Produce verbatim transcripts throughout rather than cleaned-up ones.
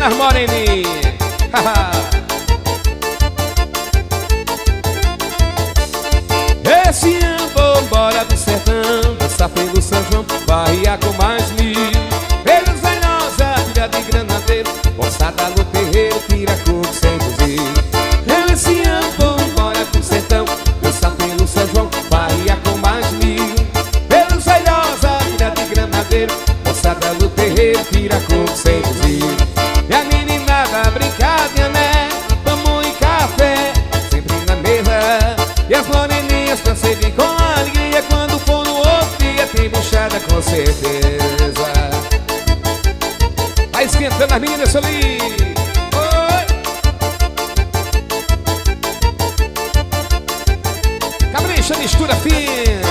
das moreninhas. Esse ano vou embora do sertão, dançar pelo São João, barriar com mais mil. Pelos Velhosa, filha de granadeiro, moçada no terreiro, tira coco sem fuzil. Eu esse ano vou embora do sertão, dançar pelo São João, barriar com mais mil. Pelos Velhosa, filha de granadeiro, moçada no terreiro, tira coco sem fuzil. E a meninada brincadinha, né? Vamos em café, sempre na mesa. E as moreninhas pra servir com alegria, quando for no outro dia tem buchada com certeza. Vai esquentando as meninas ali. Oi! Capricha, mistura fina.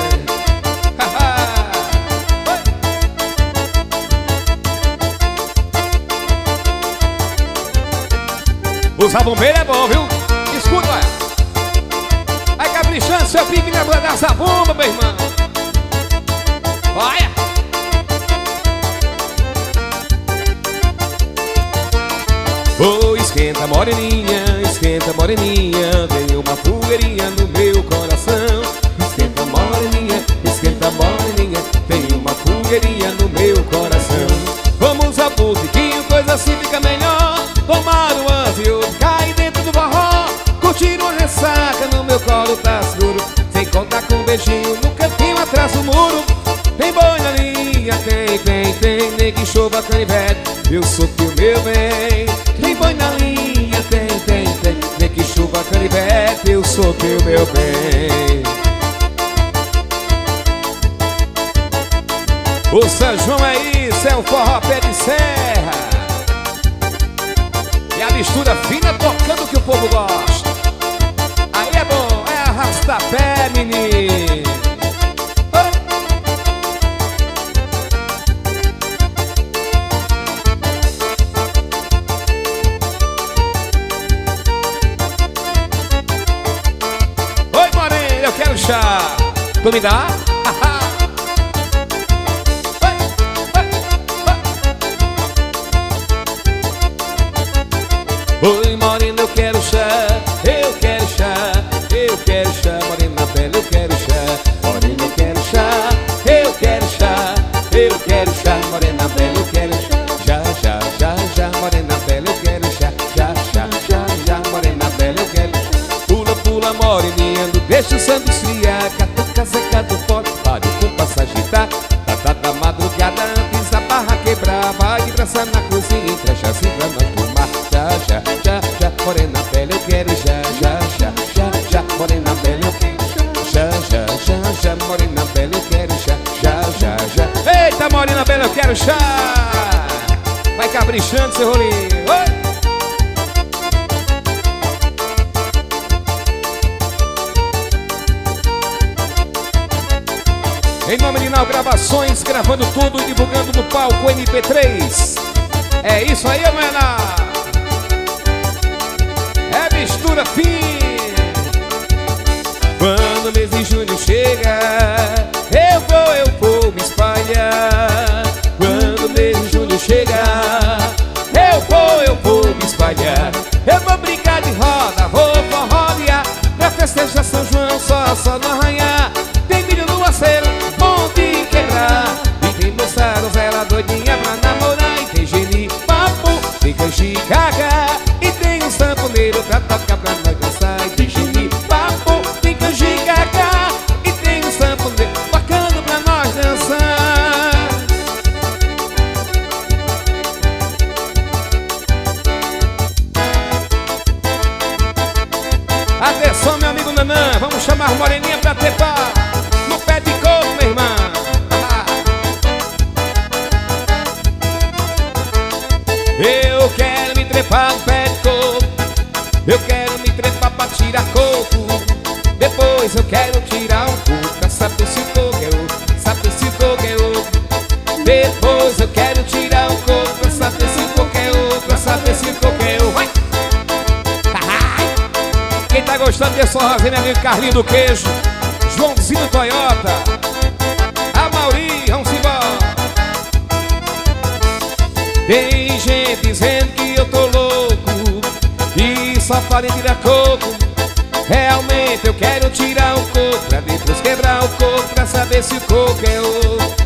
Usar bombeiro é bom, viu? Escuta, olha. Vai caprichando seu pique na banda dessa bomba, meu irmão. Olha. Oh, esquenta moreninha, esquenta moreninha, tem uma fogueirinha no meu coração. Esquenta moreninha, esquenta moreninha, tem uma fogueirinha no meu coração. Vamos ao botequinho, coisa assim fica melhor. Tomar um anzio, cair dentro do forró, curtir uma ressaca, no meu colo tá seguro. Sem contar com um beijinho no cantinho atrás do muro. Tem boi na linha, tem, tem, tem, nem que chova canivete, eu sou teu meu bem. Tem boi na linha, tem, tem, tem, nem que chova canivete, eu sou teu meu bem. O São João é isso, é o forró pé de serra. E a mistura fina tocando que o povo gosta. Aí é bom, é arrasta-pé, menino. Oh. Oi, morena, eu quero chá. Tu me dá? Oi, morena, eu quero chá, eu quero chá, eu quero chá, morena bela, eu quero chá, morena, eu quero chá, eu quero chá, eu quero chá, morena bela, eu quero chá, já, já, já, já, morena bela, eu quero chá, já, já, já, já, morena bela, eu quero chá. Pula, pula, moreninha, não deixa o sangue esfriar, catuca, seca do pote, para o compasso agitar, tá, tá, da madrugada antes da barra quebrar, vai depressa na cozinha, entrecha assim pra nós tomar. Já, já, já, já, morena bela, eu quero já, já, já, já, já, morena bela, eu quero já, já, já, já, morena bela, eu quero já, já, já, já. Eita, morena bela, eu quero chá. Vai caprichando seu rolinho. Oi! Em nome de Nau Gravações, gravando tudo e divulgando no palco M P três. É isso aí, Mena. É mistura fina. Quando o mês de junho chega, eu vou, eu vou me espalhar. Quando o mês de junho chega, eu vou, eu vou me espalhar. Eu vou brincar de roda, vou forrodear, pra festejar São João só, só no arranhar. Tem milho no aceiro, bom de quebrar. E tem moçada, ela doidinha pra namorar. E tem geni, papo, tem canjicaga. E tem um sanfoneiro pra tocar pra nós dançar. E tem geni, papo, tem canjicaga. E tem um sanfoneiro tocando pra nós dançar. Atenção, meu amigo Nanã, vamos chamar moreninha pra trepar no pé de coco, meu irmão. Eu quero me trepar no pé de coco, eu quero me trepar pra tirar coco. Depois eu quero tirar um coco pra saber se o coco é oco, saber se o coco é oco. Depois eu quero tirar um coco pra saber se o coco é oco, pra saber se o coco é oco. Vai! Quem tá gostando desse forrozinho, meu amigo Carlinho do Queijo, Joãozinho Toyota, a Mauri, vamos embora. Tem gente dizendo que eu tô louco e só podem tirar coco. Realmente eu quero tirar o coco pra depois quebrar o coco, pra saber se o coco é oco.